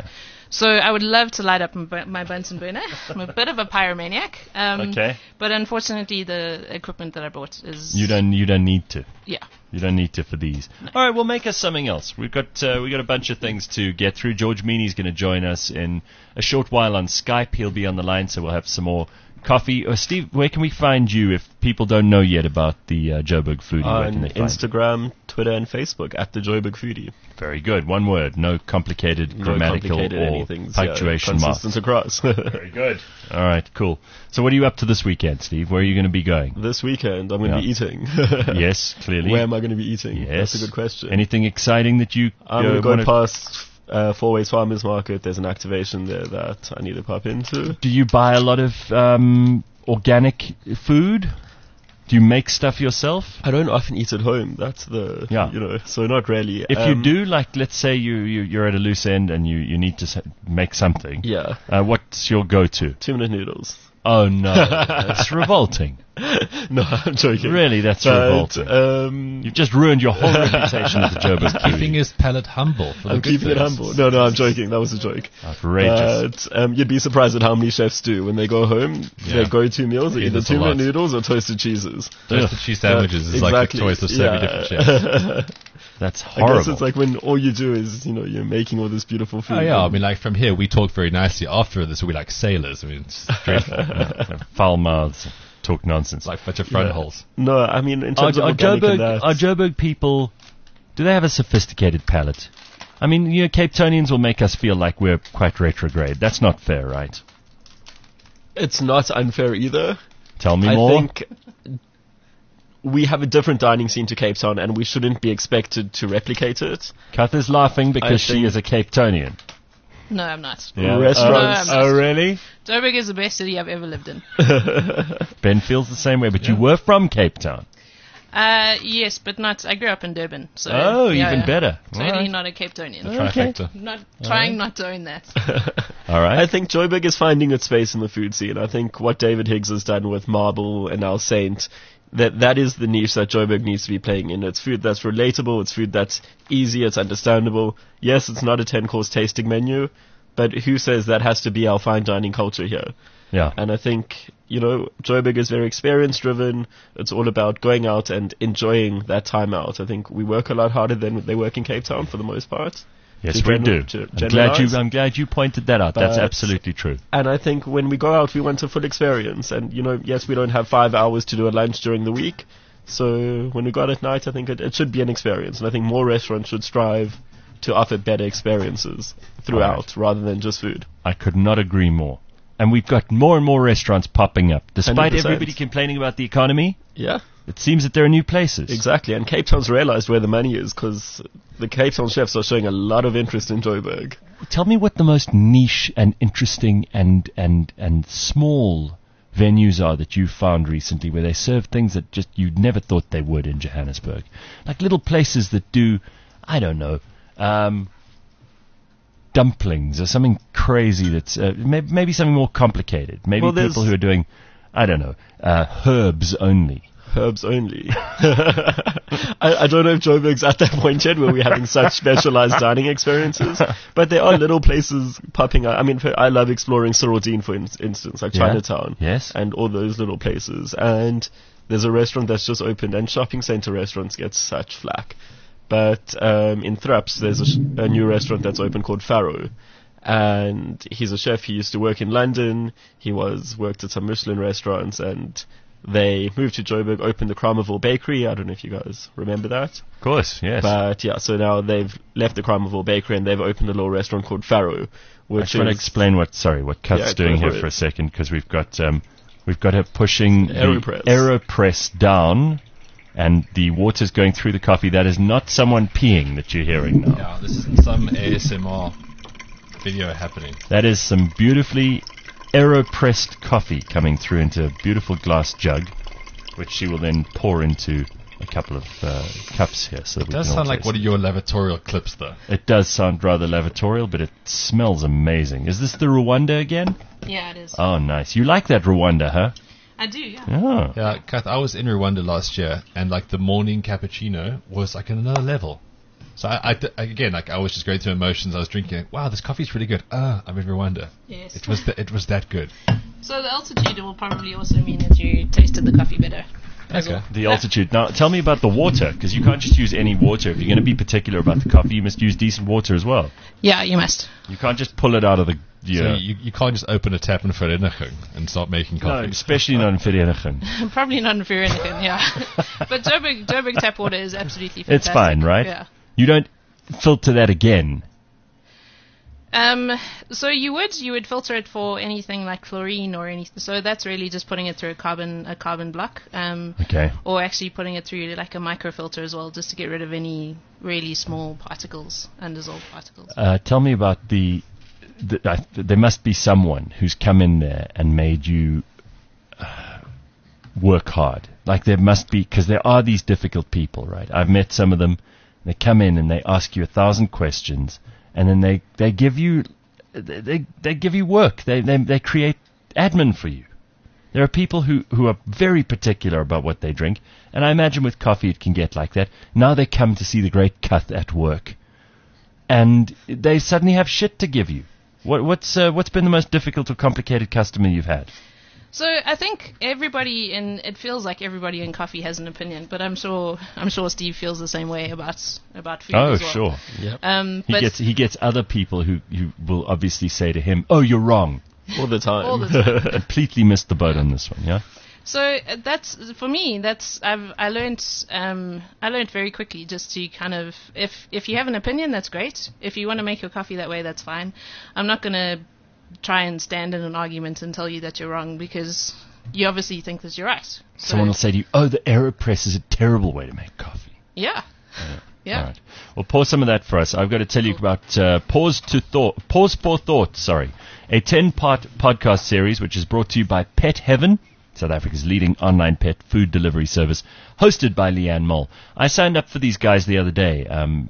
E: So I would love to light up my Bunsen burner. I'm a bit of a pyromaniac.
B: Okay.
E: But unfortunately, the equipment that I bought is...
B: You don't need to.
E: Yeah.
B: You don't need to for these. No. All right, we'll make us something else. We've got a bunch of things to get through. George Meany's going to join us in a short while on Skype. He'll be on the line, so we'll have some more coffee. Steve, where can we find you if people don't know yet about the Joburg Foodie?
F: On Instagram, Twitter, and Facebook at the Joburg Foodie.
B: Very good. One word. No complicated grammatical or punctuation marks.
F: Consistent across.
B: Very good. All right, cool. So what are you up to this weekend, Steve? Where are you going to be going?
F: This weekend, I'm going to be eating.
B: Yes, clearly.
F: Where am I going to be eating?
B: Yes.
F: That's a good question.
B: Anything exciting that you...
F: I'm going to go past... Four Ways Farmers Market. There's an activation there that I need to pop into.
B: Do you buy a lot of organic food? Do you make stuff yourself?
F: I don't often eat at home. That's so not really.
B: If you do, like, let's say you're at a loose end and you need to make something.
F: Yeah.
B: What's your go-to?
F: 2-minute noodles.
B: Oh, no. That's revolting.
F: No, I'm joking.
B: Really, that's revolting. You've just ruined your whole reputation as a Joburg foodie.
C: Keeping his palate humble.
F: I'm keeping it humble. No, I'm joking. That was a joke.
B: Outrageous.
F: But you'd be surprised at how many chefs do when they go home. Their go-to meals are either 2-minute noodles or toasted cheeses.
C: Toasted cheese sandwiches is like the choice of so many different chefs.
B: That's horrible.
F: I guess it's like when all you do is, you're making all this beautiful food.
C: Oh, yeah. I mean, like, from here, we talk very nicely. After this, we're like sailors. I mean, it's dreadful.
B: Foul mouths. Talk nonsense.
C: Like a bunch of front holes.
F: No, I mean, in terms of
B: are Joburg people, do they have a sophisticated palate? I mean, Cape Townians will make us feel like we're quite retrograde. That's not fair, right?
F: It's not unfair either.
B: Tell me more.
F: I think we have a different dining scene to Cape Town, and we shouldn't be expected to replicate it.
B: Kath is laughing because she is a Cape Townian.
E: No, I'm not.
B: Yeah.
F: Restaurants.
E: No, I'm not.
B: Oh, really?
E: Joburg is the best city I've ever lived in.
B: Ben feels the same way, but you were from Cape Town.
E: Yes, but not. I grew up in Durban. So
B: even better.
E: Totally not a Cape Townian.
C: Trifecta.
E: Trying not to own that.
B: All right.
F: I think Joburg is finding its space in the food scene. I think what David Higgs has done with Marble and now Saint, that is the niche that Joburg needs to be playing in. It's food that's relatable. It's food that's easy. It's understandable. Yes, it's not a 10-course tasting menu, but who says that has to be our fine dining culture here?
B: Yeah.
F: And I think, Joburg is very experience-driven. It's all about going out and enjoying that time out. I think we work a lot harder than they work in Cape Town for the most part.
B: Yes, we do. I'm glad you pointed that out. That's absolutely true.
F: And I think when we go out, we want a full experience. And, yes, we don't have 5 hours to do a lunch during the week. So when we go out at night, I think it should be an experience. And I think more restaurants should strive to offer better experiences throughout rather than just food.
B: I could not agree more. And we've got more and more restaurants popping up. Despite
F: 100%.
B: Everybody complaining about the economy,
F: yeah,
B: it seems that there are new places.
F: Exactly, and Cape Town's realized where the money is because the Cape Town chefs are showing a lot of interest in Joburg.
B: Tell me what the most niche and interesting and small venues are that you've found recently where they serve things that just you'd never thought they would in Johannesburg. Like little places that do, I don't know, dumplings or something crazy that's maybe something more complicated. Maybe people who are doing, I don't know, herbs only.
F: Herbs only. I don't know if Joburg's at that point yet where we're having such specialized dining experiences, but there are little places popping up. I mean, I love exploring Sorotine, for instance, like Chinatown.
B: Yes.
F: And all those little places. And there's a restaurant that's just opened, and shopping center restaurants get such flack. But in Thrups, there's a new restaurant that's open called Faro. And he's a chef. He used to work in London. He worked at some Michelin restaurants, and they moved to Joburg, opened the Kramerville Bakery. I don't know if you guys remember that.
B: Of course, yes.
F: But yeah, so now they've left the Kramerville Bakery and they've opened a little restaurant called Faro.
B: I just want to explain what Kat's doing here for a second, because we've got her pushing the AeroPress down, and the water's going through the coffee. That is not someone peeing that you're hearing now.
C: Yeah, this isn't some ASMR video happening.
B: That is some beautifully AeroPressed coffee coming through into a beautiful glass jug, which she will then pour into a couple of cups here. So
C: it does sound like one of your lavatorial clips, though.
B: It does sound rather lavatorial, but it smells amazing. Is this the Rwanda again?
E: Yeah, it is.
B: Oh, nice. You like that Rwanda, huh?
E: I do, yeah.
B: Oh.
C: Yeah, Kath, I was in Rwanda last year, and like the morning cappuccino was like another level. So again, I was just going through emotions. I was drinking. Wow, this coffee's really good. I'm in Rwanda.
E: Yes.
C: It was that good.
E: So the altitude will probably also mean that you tasted the coffee better.
C: Okay.
B: The altitude. Now, tell me about the water, because you can't just use any water. If you're going to be particular about the coffee, you must use decent water as well.
E: Yeah, you must.
B: You can't just pull it out of the...
C: So you can't just open a tap in Vereniging and start making coffee.
B: No, especially not in Vereniging.
E: Probably not in Vereniging, yeah. But Joburg tap water is absolutely fantastic.
B: It's fine, right?
E: Yeah.
B: You don't filter that again.
E: So you would filter it for anything like fluorine or anything. So that's really just putting it through a carbon block.
B: Okay.
E: Or actually putting it through like a microfilter as well, just to get rid of any really small particles, undissolved particles.
B: Tell me about there must be someone who's come in there and made you work hard. Like there must be, because there are these difficult people, right? I've met some of them. They come in and they ask you 1,000 questions, and then they give you work. They create admin for you. There are people who are very particular about what they drink, and I imagine with coffee it can get like that. Now they come to see the great Cuth at work, and they suddenly have shit to give you. What's been the most difficult or complicated customer you've had?
E: So I think it feels like everybody in coffee has an opinion, but I'm sure Steve feels the same way about food as well.
B: Sure.
F: Yep.
B: He gets other people who will obviously say to him, "Oh, you're wrong."
F: All the time.
E: All the time.
B: Completely missed the boat on this one, yeah?
E: So that's for me. I learned very quickly just to kind of if you have an opinion, that's great. If you want to make your coffee that way, that's fine. I'm not gonna try and stand in an argument and tell you that you're wrong because you obviously think that you're right.
B: Someone will say to you, "Oh, the AeroPress is a terrible way to make coffee."
E: Yeah.
B: All right. Well, pause some of that for us. I've got to tell you about Pause for Thought, a 10-part podcast series which is brought to you by Pet Heaven, South Africa's leading online pet food delivery service, hosted by Leanne Moll. I signed up for these guys the other day,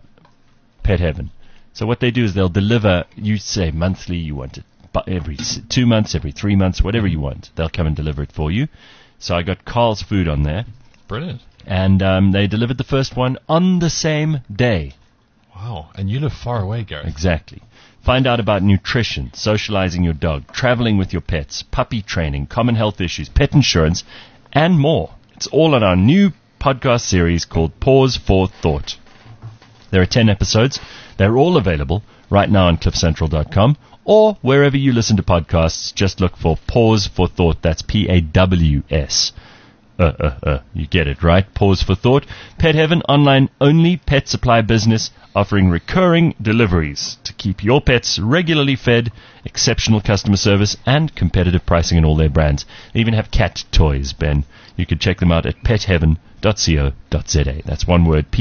B: Pet Heaven. So what they do is they'll deliver, you say monthly, you want it every 2 months, every 3 months, whatever you want. They'll come and deliver it for you. So I got Carl's Food on there.
C: Brilliant.
B: And they delivered the first one on the same day.
C: Wow. And you live far away, Gareth.
B: Exactly. Find out about nutrition, socializing your dog, traveling with your pets, puppy training, common health issues, pet insurance, and more. It's all on our new podcast series called Pause for Thought. There are 10 episodes. They're all available right now on cliffcentral.com or wherever you listen to podcasts. Just look for Pause for Thought. That's P-A-W-S. You get it, right? Pause for Thought. Pet Heaven, online-only pet supply business offering recurring deliveries to keep your pets regularly fed, exceptional customer service, and competitive pricing in all their brands. They even have cat toys, Ben. You can check them out at petheaven.co.za. That's one word,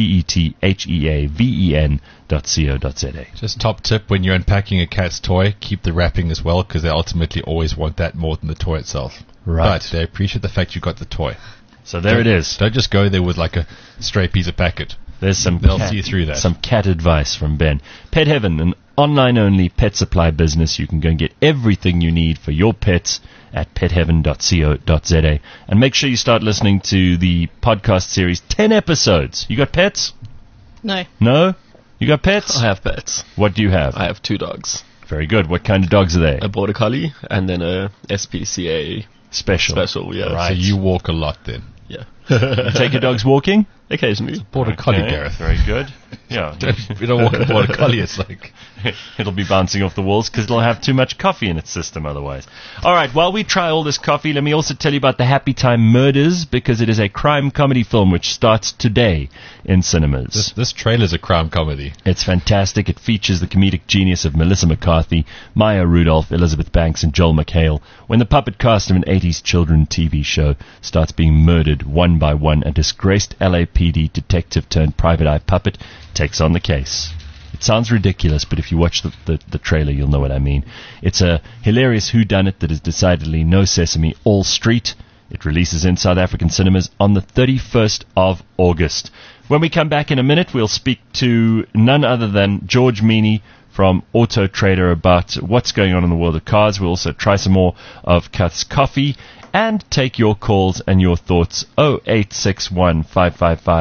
B: petheaven.co.za.
C: Just top tip, when you're unpacking a cat's toy, keep the wrapping as well, because they ultimately always want that more than the toy itself.
B: Right.
C: But they appreciate the fact you got the toy.
B: So there it is.
C: Don't just go there with like a stray piece of packet.
B: They'll
C: see through that.
B: Some cat advice from Ben. Pet Heaven, an online-only pet supply business. You can go and get everything you need for your pets at petheaven.co.za. And make sure you start listening to the podcast series. 10 episodes. You got pets?
E: No.
B: No? You got pets?
F: I have pets.
B: What do you have?
F: I have 2 dogs.
B: Very good. What kind of dogs are they?
F: A Border Collie and then a SPCA
B: Special.
F: yeah.
B: Right.
C: So you walk a lot then.
F: Yeah.
B: You take your dogs walking?
F: Occasionally.
C: Border Collie, Gareth.
B: Very good. Yeah.
C: You don't walk a Border Collie, it's like...
B: It'll be bouncing off the walls because it'll have too much coffee in its system otherwise. All right, while we try all this coffee, let me also tell you about The Happy Time Murders, because it is a crime comedy film which starts today in cinemas.
C: This trailer's a crime comedy.
B: It's fantastic. It features the comedic genius of Melissa McCarthy, Maya Rudolph, Elizabeth Banks, and Joel McHale. When the puppet cast of an 80s children TV show starts being murdered one by one, a disgraced LAPD detective turned private eye puppet takes on the case. It sounds ridiculous, but if you watch the trailer, you'll know what I mean. It's a hilarious whodunit that is decidedly no Sesame, all street. It releases in South African cinemas on the 31st of August. When we come back in a minute, we'll speak to none other than George Meany from Auto Trader about what's going on in the world of cars. We'll also try some more of Cuth's coffee and take your calls and your thoughts. 0861 555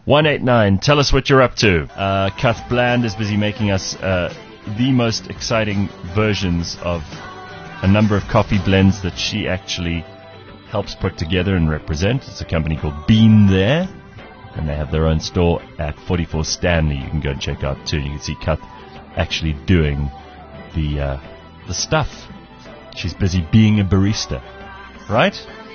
B: 189. Tell us what you're up to. Kath Bland is busy making us the most exciting versions of a number of coffee blends that she actually helps put together and represent. It's a company called Bean There, and they have their own store at 44 Stanley. You can go and check out too. You can see Kath actually doing the stuff. She's busy being a barista, right?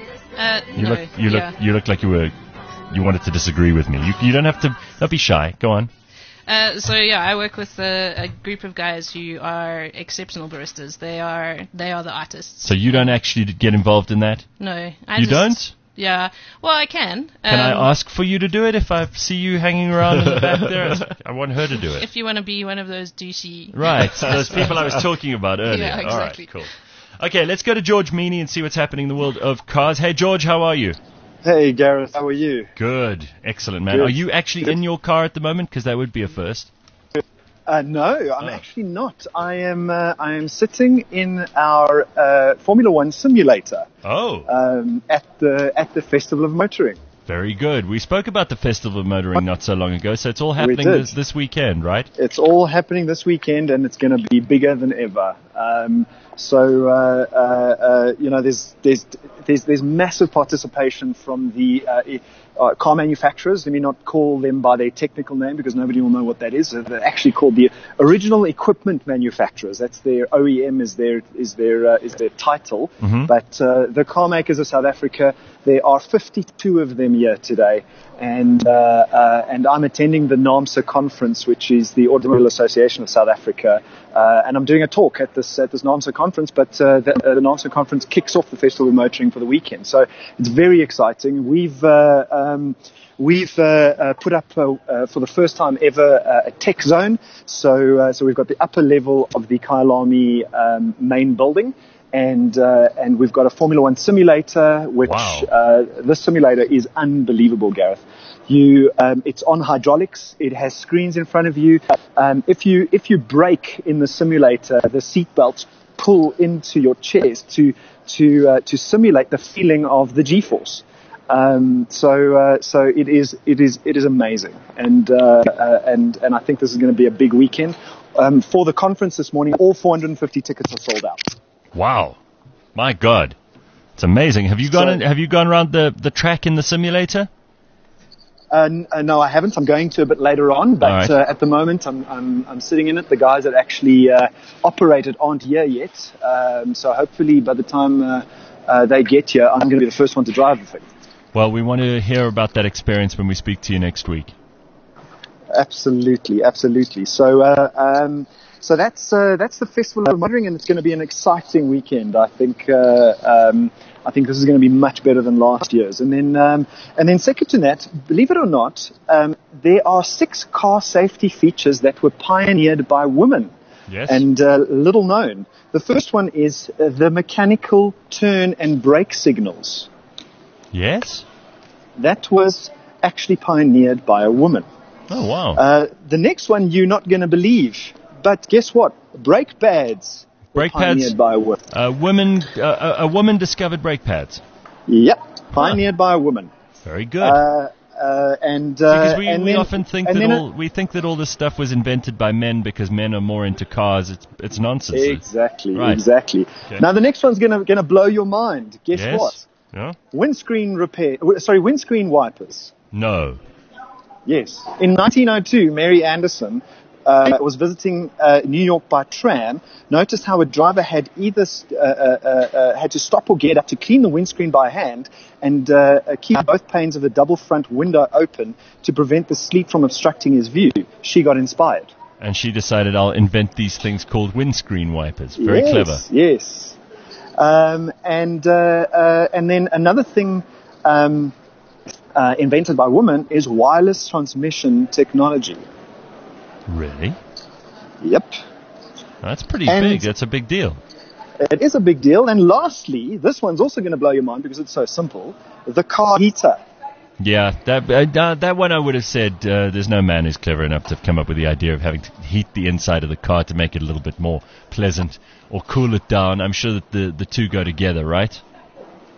B: You look like you wanted to disagree with me. You don't have to. Don't be shy. Go on.
E: I work with a group of guys who are exceptional baristas. They are the artists.
B: So you don't actually get involved in that?
E: No.
B: You don't?
E: Yeah. Well, I can.
B: Can I ask for you to do it if I see you hanging around in the back there? I want her to do it.
E: If you want to be one of those douchey...
B: Right, those people I was talking about earlier.
E: Yeah, exactly.
B: All right, cool. Okay, let's go to George Meany and see what's happening in the world of cars. Hey, George, how are you?
G: Hey, Gareth, how are you?
B: Good. Excellent, man.
G: Good.
B: Are you actually in your car at the moment? Because that would be a first.
G: No, I'm actually not. I am sitting in our Formula One simulator. At the Festival of Motoring.
B: Very good. We spoke about the Festival of Motoring not so long ago, so it's all happening this weekend, right?
G: It's all happening this weekend, and it's going to be bigger than ever. There's massive participation from the car manufacturers. Let me not call them by their technical name because nobody will know what that is. They're actually called the original equipment manufacturers. That's their OEM is their title.
B: Mm-hmm.
G: But the car makers of South Africa, there are 52 of them here today. And I'm attending the NAAMSA conference, which is the Automobile Association of South Africa, and I'm doing a talk at this NAAMSA conference. But the NAAMSA conference kicks off the Festival of Motoring for the weekend, so it's very exciting. We've put up for the first time ever a tech zone. So we've got the upper level of the Kyalami main building. And we've got a Formula One simulator, which this simulator is unbelievable, Gareth. It's on hydraulics. It has screens in front of you. If you brake in the simulator, the seat belts pull into your chest to simulate the feeling of the G-force. So it is amazing, and I think this is going to be a big weekend. For the conference this morning, all 450 tickets are sold out.
B: Wow, my God, it's amazing. Have you gone around the track in the simulator?
G: No, I haven't. I'm going to a bit later on, but at the moment I'm sitting in it. The guys that actually operate it aren't here yet, so hopefully by the time they get here, I'm going to be the first one to drive the thing.
B: Well, we want to hear about that experience when we speak to you next week.
G: Absolutely. So that's the Festival of Motoring, and it's going to be an exciting weekend. I think this is going to be much better than last year's. And then second to that, believe it or not, there are 6 car safety features that were pioneered by women.
B: Yes.
G: And little known. The first one is the mechanical turn and brake signals.
B: Yes.
G: That was actually pioneered by a woman.
B: Oh, wow.
G: The next one you're not going to believe. But guess what? Brake pads.
B: Brake pads.
G: Pioneered by a woman.
B: A woman discovered brake pads.
G: Yep. Pioneered by a woman.
B: Very good.
G: Because
B: we often think that all this stuff was invented by men because men are more into cars. It's nonsense.
G: Exactly.
B: Right.
G: Exactly. Okay. Now the next one's gonna blow your mind. Guess what?
B: Yeah.
G: Windscreen wipers.
B: No.
G: Yes. In 1902, Mary Anderson was visiting New York by tram, noticed how a driver had either had to stop or get up to clean the windscreen by hand and keep both panes of the double front window open to prevent the sleet from obstructing his view. She got inspired.
B: And she decided, I'll invent these things called windscreen wipers. Very clever.
G: Yes. And then another thing invented by women is wireless transmission technology.
B: Really?
G: Yep.
B: That's pretty big. That's a big deal.
G: It is a big deal. And lastly, this one's also going to blow your mind because it's so simple, the car heater.
B: Yeah, that one I would have said there's no man who's clever enough to have come up with the idea of having to heat the inside of the car to make it a little bit more pleasant or cool it down. I'm sure that the two go together, right?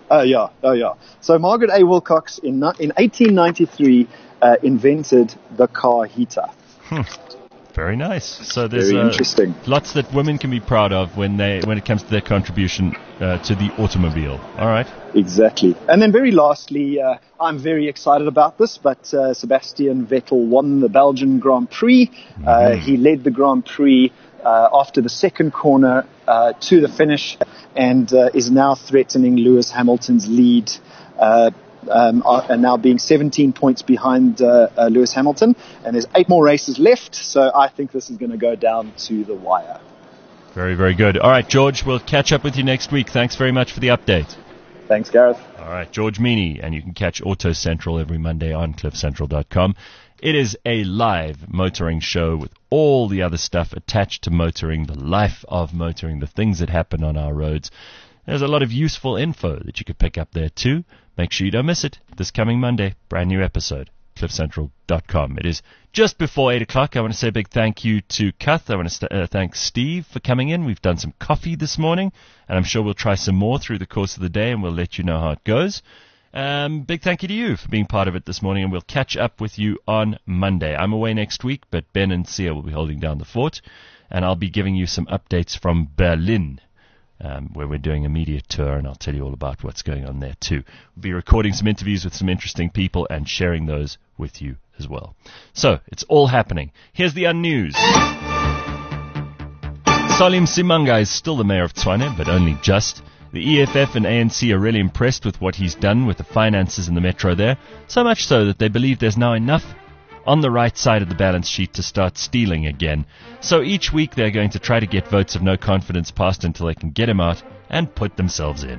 G: Oh, yeah. So Margaret A. Wilcox in 1893 invented the car heater.
B: Very nice. So there's
G: Very interesting.
B: Lots that women can be proud of when it comes to their contribution to the automobile. All right.
G: Exactly. And then very lastly, I'm very excited about this, but Sebastian Vettel won the Belgian Grand Prix. He led the Grand Prix after the second corner to the finish and is now threatening Lewis Hamilton's lead, and now being 17 points behind Lewis Hamilton. And there's 8 more races left, so I think this is going to go down to the wire.
B: Very, very good. All right, George, we'll catch up with you next week. Thanks very much for the update.
G: Thanks, Gareth.
B: All right, George Meany, and you can catch Auto Central every Monday on cliffcentral.com. It is a live motoring show with all the other stuff attached to motoring, the life of motoring, the things that happen on our roads. There's a lot of useful info that you could pick up there too. Make sure you don't miss it. This coming Monday, brand new episode, cliffcentral.com. It is just before 8 o'clock. I want to say a big thank you to Cuth. I want to thank Steve for coming in. We've done some coffee this morning, and I'm sure we'll try some more through the course of the day, and we'll let you know how it goes. Big thank you to you for being part of it this morning, and we'll catch up with you on Monday. I'm away next week, but Ben and Sia will be holding down the fort, and I'll be giving you some updates from Berlin, where we're doing a media tour, and I'll tell you all about what's going on there too. We'll be recording some interviews with some interesting people and sharing those with you as well. So, it's all happening. Here's the unnews. Salim Simanga is still the mayor of Tshwane, but only just. The EFF and ANC are really impressed with what he's done with the finances in the metro there, so much so that they believe there's now enough on the right side of the balance sheet to start stealing again. So each week they're going to try to get votes of no confidence passed until they can get him out and put themselves in.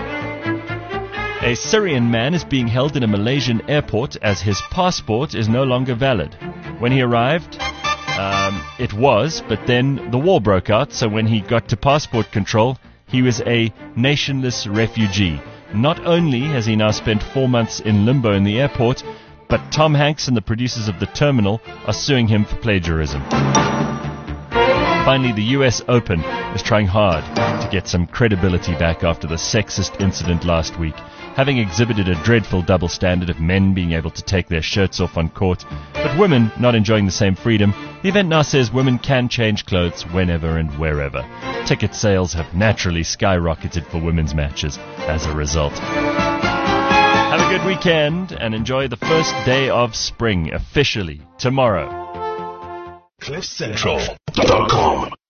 B: A Syrian man is being held in a Malaysian airport as his passport is no longer valid. When he arrived, it was, but then the war broke out, so when he got to passport control, he was a nationless refugee. Not only has he now spent 4 months in limbo in the airport, but Tom Hanks and the producers of The Terminal are suing him for plagiarism. Finally, the US Open is trying hard to get some credibility back after the sexist incident last week, having exhibited a dreadful double standard of men being able to take their shirts off on court, but women not enjoying the same freedom. The event now says women can change clothes whenever and wherever. Ticket sales have naturally skyrocketed for women's matches as a result. Have a good weekend and enjoy the first day of spring officially tomorrow.
H: CliffCentral.com